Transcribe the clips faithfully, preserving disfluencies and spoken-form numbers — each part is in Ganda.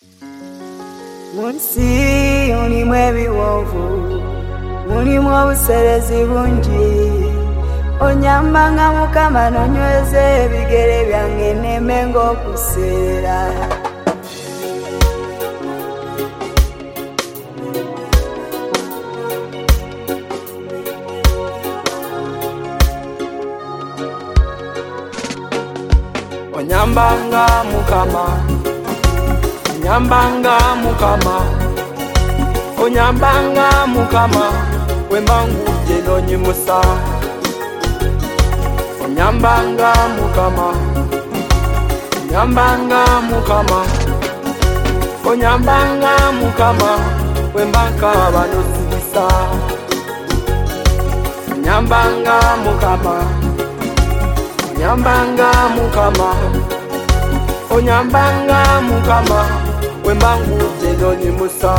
Munsi mulimu ebiwoovu, mulimu obuserezi bungi. Onyambanga Mukama nonyweza ebigere byange nneme ng'okuseera. Onyambanga Mukama, Onyambanga Mukama, Onyambanga Mukama, wembanguje nonyimusa. Onyambanga Mukama, Onyambanga Mukama, Onyambanga Mukama, wembakaba nosibisa. Onyambanga Mukama, Onyambanga Mukama, Onyambanga Mukama, wembanguje nonyimusa.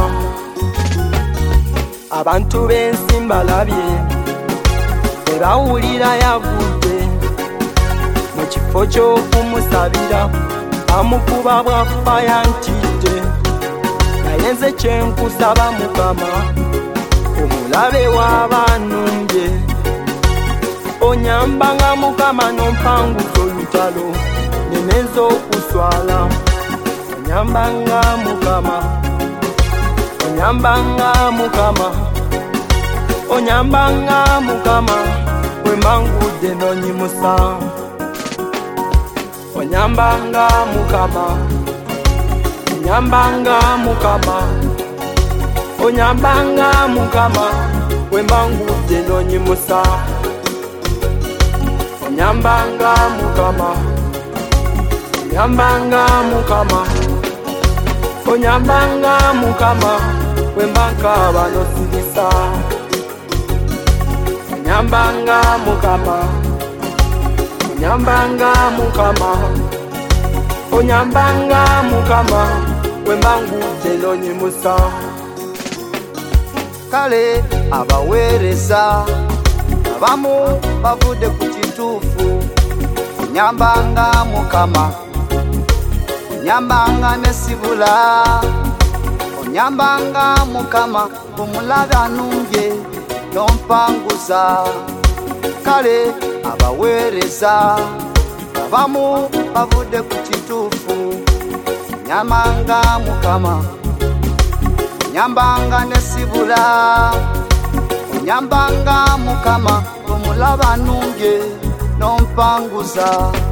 Abantu b'ensi mbalabye tebawulira yavudde mu kifo ky'okumusabira, amukuba bwaffa yantidde. Naye nze kyenkusaba Mukama, omulabe w'abanumbye. Onyambanga Mukama nompanguza olutalo neneza okuswala. Onyambanga Mukama, Onyambanga Mukama, Onyambanga Mukama, wembanguje nonyimusa. Onyambanga Mukama, Onyambanga Mukama, Onyambanga Mukama, wembanguje nonyimusa. Onyambanga Mukama, Onyambanga Mukama, Onyambanga Mukama, wembakaba nosibisa. Onyambanga Mukama, Onyambanga Mukama, Onyambanga Mukama, wembanguje nonyimusa. Kale abaweereza abamu bavudde ku kituufu. Onyambanga Mukama, Onyambanga nesibula. Onyambanga Mukama, omulabe anumbye nompanguza. Kale abaweereza abamu bavudde ku kituufu. Onyambanga Mukama, Onyambanga nesibula. Onyambanga Mukama, omulabe anumbye nompanguza.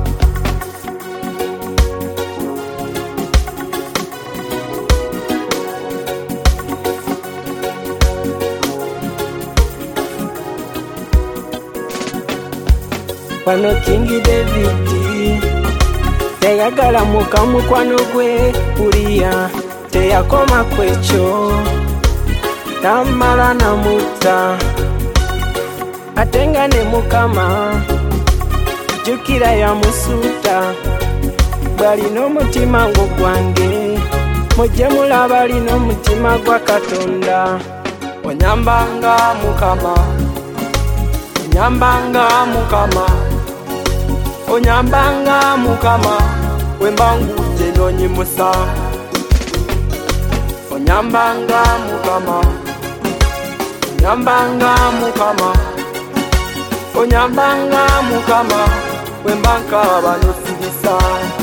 Wano King David teyagala muka mukwano gwe Uria, teyakoma kwekyo tamala namutta. Atenga ne Mukama jukira ya musuuta. Bwalina omutima ngo gwange mujje mulaba alina omutima gwa Katonda. Onyambanga Mukama, Onyambanga Mukama, Onyambanga Mukama, wembanguje nonyimusa. Onyambanga Mukama, Onyambanga Mukama, Onyambanga Mukama, wembakaba nosibisa.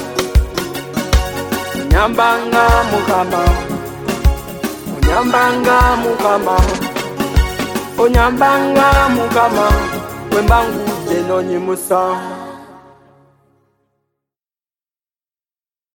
Onyambanga Mukama, Onyambanga Mukama, Onyambanga Mukama, wembanguje nonyimusa.